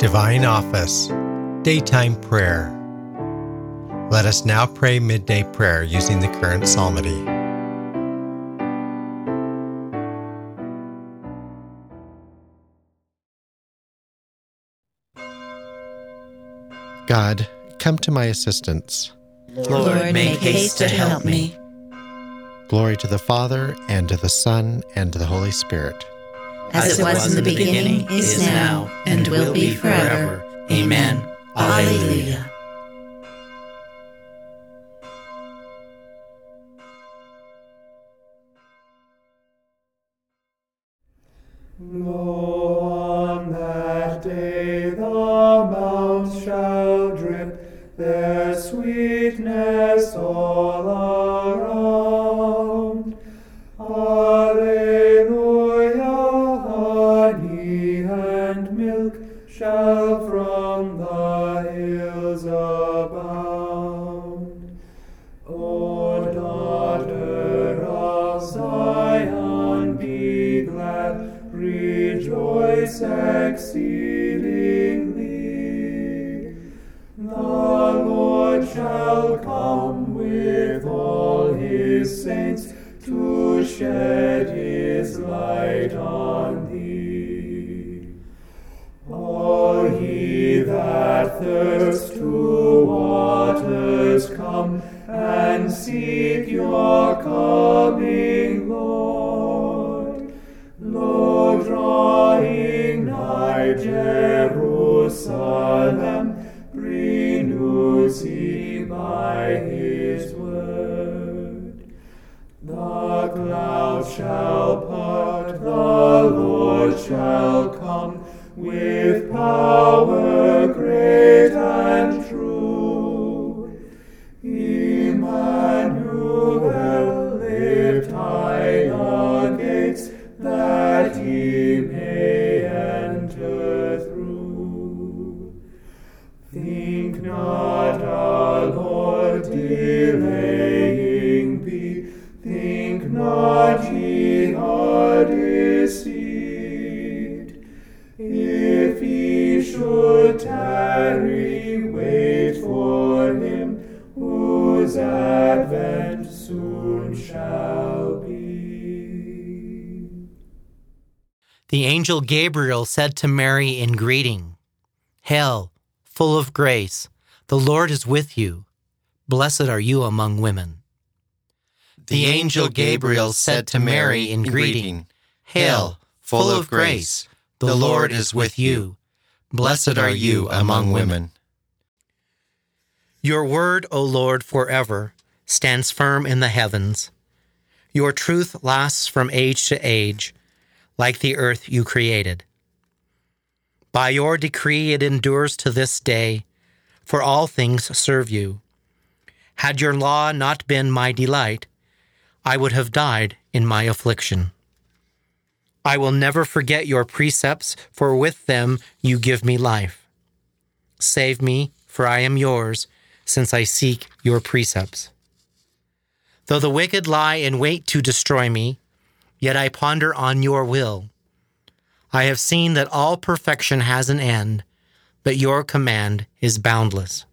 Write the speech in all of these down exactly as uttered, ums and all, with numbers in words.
Divine Office, Daytime Prayer. Let us now pray midday prayer using the current psalmody. God, come to my assistance. Lord, make haste to help me. Glory to the Father, and to the Son, and to the Holy Spirit. As it was in the beginning, is now, and will be forever. Amen. Alleluia. Lo, on that day the mounts shall drip their sweetness all around. Alleluia, honey and milk shall from the hills abound. O daughter of Zion, be glad, rejoice exceedingly. The Lord shall come with all his saints to shed his light on thee. All ye that thirst to waters, come and seek your coming Lord. Lo, drawing nigh Jerusalem, renews he by his word. The clouds shall part, the Lord shall come, with power great and true. Emmanuel, lift high the gates, that he may enter through. Think not our Lord delaying be, think not ye are deceived. If ye should tarry, wait for him, whose advent soon shall be. The angel Gabriel said to Mary in greeting, Hail, full of grace, the Lord is with you. Blessed are you among women. The angel Gabriel said to Mary in greeting, Hail, full of grace, the Lord is with you. Blessed are you among women. Your word, O Lord, forever stands firm in the heavens. Your truth lasts from age to age, like the earth you created. By your decree it endures to this day, for all things serve you. Had your law not been my delight, I would have died in my affliction. I will never forget your precepts, for with them you give me life. Save me, for I am yours, since I seek your precepts. Though the wicked lie in wait to destroy me, yet I ponder on your will. I have seen that all perfection has an end, but your command is boundless.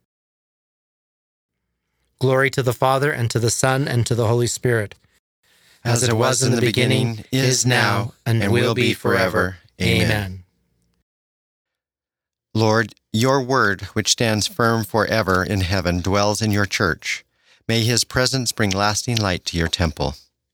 Glory to the Father, and to the Son, and to the Holy Spirit. As it was in the beginning, is now, and will be forever. Amen. Lord, your word, which stands firm forever in heaven, dwells in your church. May his presence bring lasting light to your temple.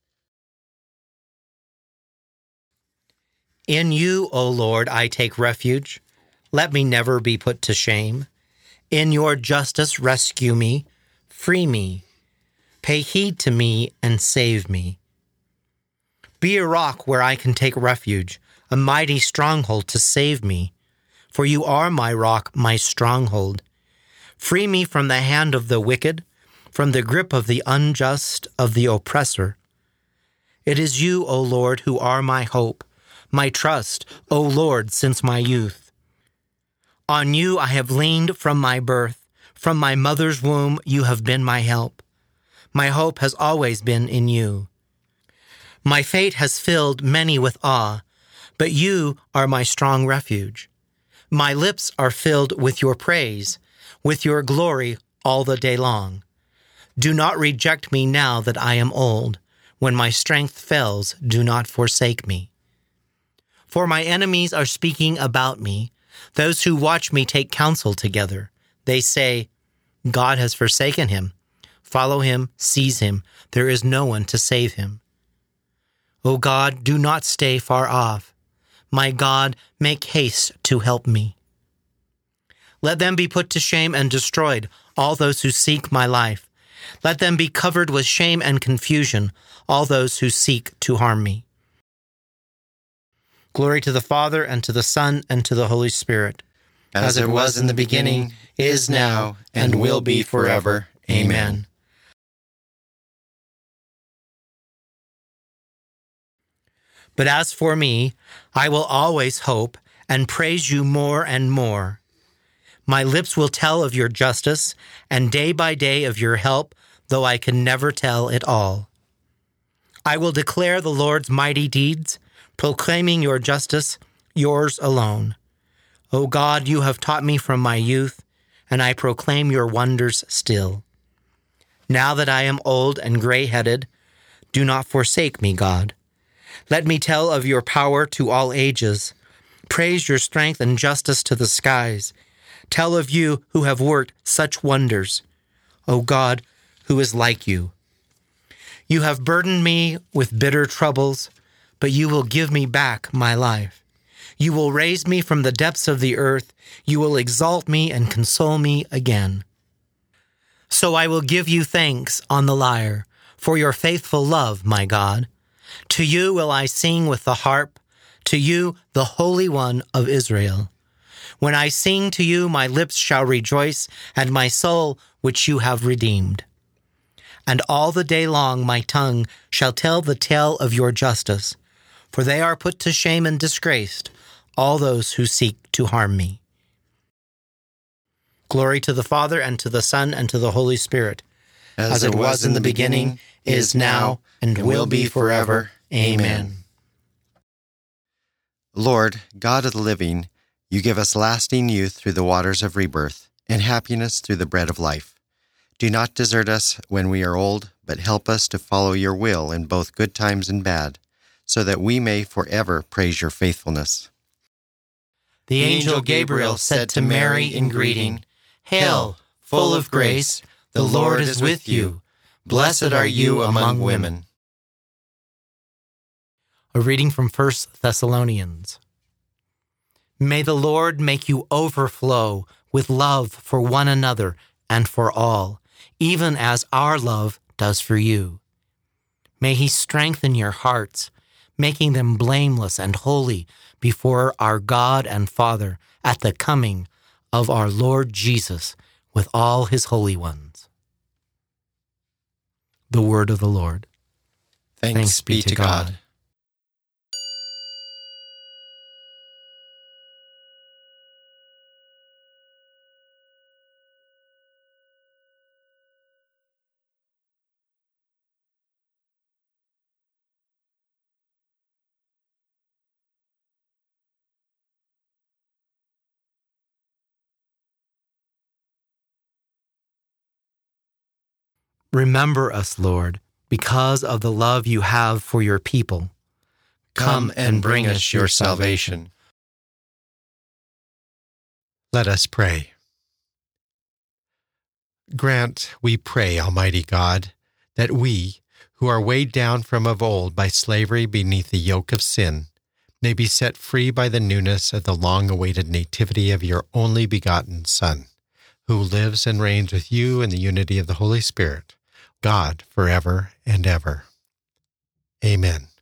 In you, O Lord, I take refuge. Let me never be put to shame. In your justice rescue me, free me. Pay heed to me and save me. Be a rock where I can take refuge, a mighty stronghold to save me. For you are my rock, my stronghold. Free me from the hand of the wicked, from the grip of the unjust, of the oppressor. It is you, O Lord, who are my hope, my trust, O Lord, since my youth. On you I have leaned from my birth. From my mother's womb you have been my help. My hope has always been in you. My fate has filled many with awe, but you are my strong refuge. My lips are filled with your praise, with your glory all the day long. Do not reject me now that I am old. When my strength fails, do not forsake me. For my enemies are speaking about me. Those who watch me take counsel together. They say, God has forsaken him. Follow him, seize him. There is no one to save him. O God, do not stay far off. My God, make haste to help me. Let them be put to shame and destroyed, all those who seek my life. Let them be covered with shame and confusion, all those who seek to harm me. Glory to the Father, and to the Son, and to the Holy Spirit. As it was in the beginning, is now, and will be forever. Amen. But as for me, I will always hope and praise you more and more. My lips will tell of your justice, and day by day of your help, though I can never tell it all. I will declare the Lord's mighty deeds, proclaiming your justice, yours alone. O God, you have taught me from my youth, and I proclaim your wonders still. Now that I am old and gray-headed, do not forsake me, God. Let me tell of your power to all ages. Praise your strength and justice to the skies. Tell of you who have worked such wonders. O God, who is like you? You have burdened me with bitter troubles, but you will give me back my life. You will raise me from the depths of the earth. You will exalt me and console me again. So I will give you thanks on the lyre for your faithful love, my God. To you will I sing with the harp, to you, the Holy One of Israel. When I sing to you, my lips shall rejoice, and my soul, which you have redeemed. And all the day long my tongue shall tell the tale of your justice, for they are put to shame and disgraced, all those who seek to harm me. Glory to the Father, and to the Son, and to the Holy Spirit, as, as it was in the beginning, is now, and will be forever. Amen. Lord, God of the living, you give us lasting youth through the waters of rebirth, and happiness through the bread of life. Do not desert us when we are old, but help us to follow your will in both good times and bad, so that we may forever praise your faithfulness. The angel Gabriel said to Mary in greeting, Hail, full of grace, the Lord is with you. Blessed are you among women. A reading from First Thessalonians. May the Lord make you overflow with love for one another and for all, even as our love does for you. May he strengthen your hearts, making them blameless and holy before our God and Father at the coming of our Lord Jesus with all his holy ones. The word of the Lord. Thanks, Thanks be to God. God. Remember us, Lord, because of the love you have for your people. Come and bring us your salvation. Let us pray. Grant, we pray, Almighty God, that we, who are weighed down from of old by slavery beneath the yoke of sin, may be set free by the newness of the long-awaited nativity of your only begotten Son, who lives and reigns with you in the unity of the Holy Spirit, God, forever and ever. Amen.